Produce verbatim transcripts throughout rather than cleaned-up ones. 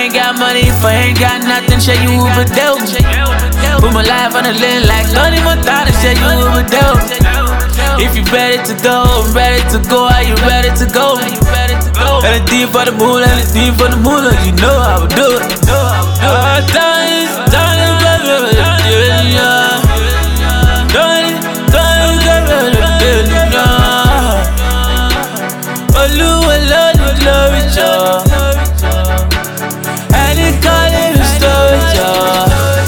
ain't got money, if I ain't got nothing, shit, you Uber dope. Put my life on the line like Tony Montana, shit, you Uber dope. If you ready to go, I'm ready to go. Are you ready to go? Anything for the moon, anything for the moon, you know I would do it. Oh, dance, dance, baby, yeah. Dance, dance, baby, yeah. Olu, olu, love it, y'all. And it call it a story, y'all.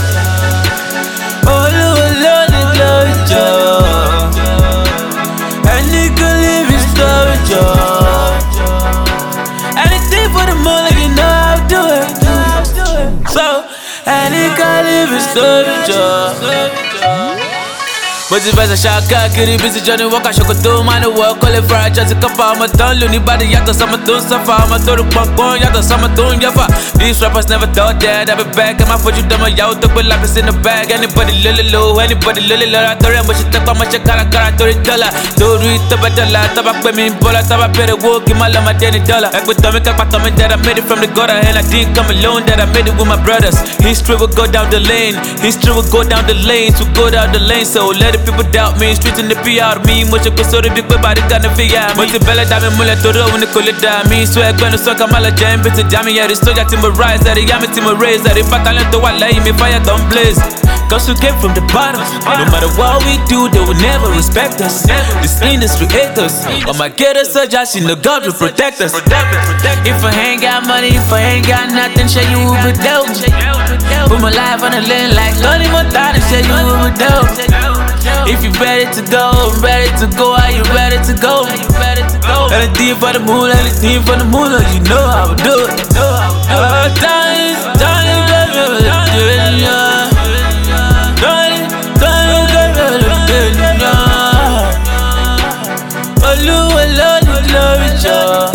Olu, olu, love it, y'all. And it call it a story, y'all. Anything for the money, you know I'll do it. So, and it call it a story, y'all. But if I shot car, get it busy, Johnny Walker, show do man, the work, call it for a chance to come out. I'm a ton, anybody, yato, summer tune, suffer. I'm a total punk on, yato, summer tune, yafa. These rappers never thought that I'd be back. And my foot, you dumb, yaw, took with life is in the bag. Anybody, lily low, anybody, lily low, I thought I'm much, take my shit, cara, cara, thirty dollar. Do read the better, tabak, me, bola, tabak, better walk, in my lama, ten dollar. Like with Tommy, cut my tummy, that I made it from the gutter, and I didn't come alone, that I made it with my brothers. History will go down the lane, history will go down the lane, to go down the lane, so let the people doubt me. Streets in the P R me, much of the big body got the figure. But the belly diamond mullet to when the color die. Me swear gonna suck a mala jam, but the jammy at the soldier timber rise, that the yammy timber raise, that if I talent to what lay me fire don't blaze. Cause we came from the bottom. No matter what we do, they will never respect us. This industry hates us. All my getters are just in the God will protect us. If I ain't got money, if I ain't got nothing, shit, you Uber dope. Put my life on the line like Tony Montana, shit, you Uber dope. If you ready to go, I'm ready to go. Are you ready to go? Anything for the moon, anything for the moon, you know I would do it. Oh, dance, dance, baby, yeah. Dance, dance, baby, yeah. Olu, olu, love it, y'all.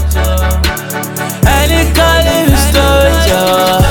And it call it a story, y'all.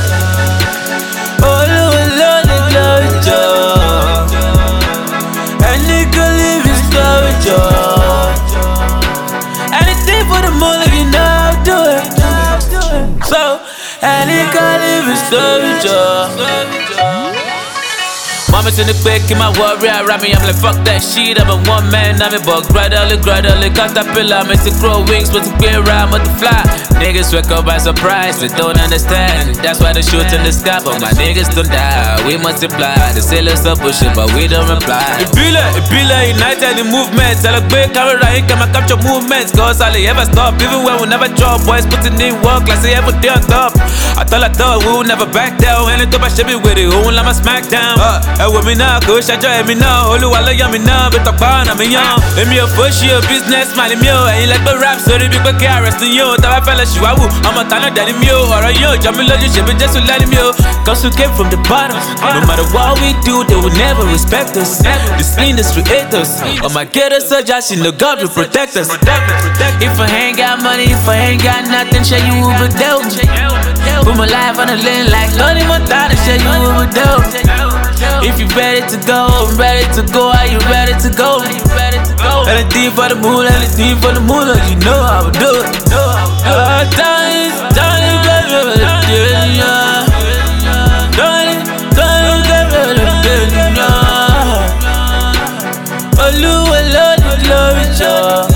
Olu, olu, love it, y'all. And it could live in story, y'all. Anything for the money, you know I'll do it. So, and it could live in story, y'all. Mama's in the quick, in my warrior, around me, I'm like, fuck that shit. I'm a one man, I'm a bug, gradually, gradually, caterpillar, I'm to grow wings, but to be around, but to fly. Niggas wake up by surprise, they don't understand. That's why they shoot in the sky, but my niggas don't die. We multiply, the sailors are pushing, but we don't reply. It be like, it be like united in movements. I look big, camera, I can capture movements. Cause all they ever stop, even when we never drop. Boys putting in work like say every day on top. I thought I thought we would never back down. And it top I should be with it, who will I'm a smackdown. Uh, and with me now, push, I join me now. Holy while I am me now, but talk about I'm young. Let me a push you, business, man, me. And you like the rap, so they big back here, resting you. That I fell as you, I'm a tanner than you. Or a yo, Jamie Lodge, she be just to let him you. Cause we came from the bottom. No matter what we do, they will never respect us. This industry hates us. All my getters are just in the God will protect us. If I ain't got money, if I ain't got nothing, shit, you Uber dope. Put my life on the line like Tony Montana, shit, you Uber dope. If you ready to go, I'm ready to go. Are you ready to go? Anything for the moon, anything for the moon, you know I would do it. Oh, dance, dance, baby, yeah. Dance, dance, baby, yeah. Olu, olu, love it, y'all.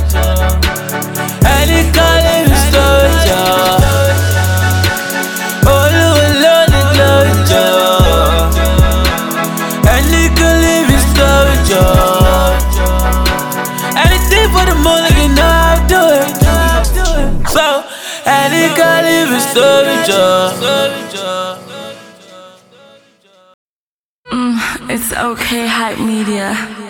And it call it a story, y'all. Olu, olu, love it, y'all. And it could live in story, y'all. Anything for the money, you know I'll do it. So, and it could live in story, y'all. Mm, it's okay, Hype Media.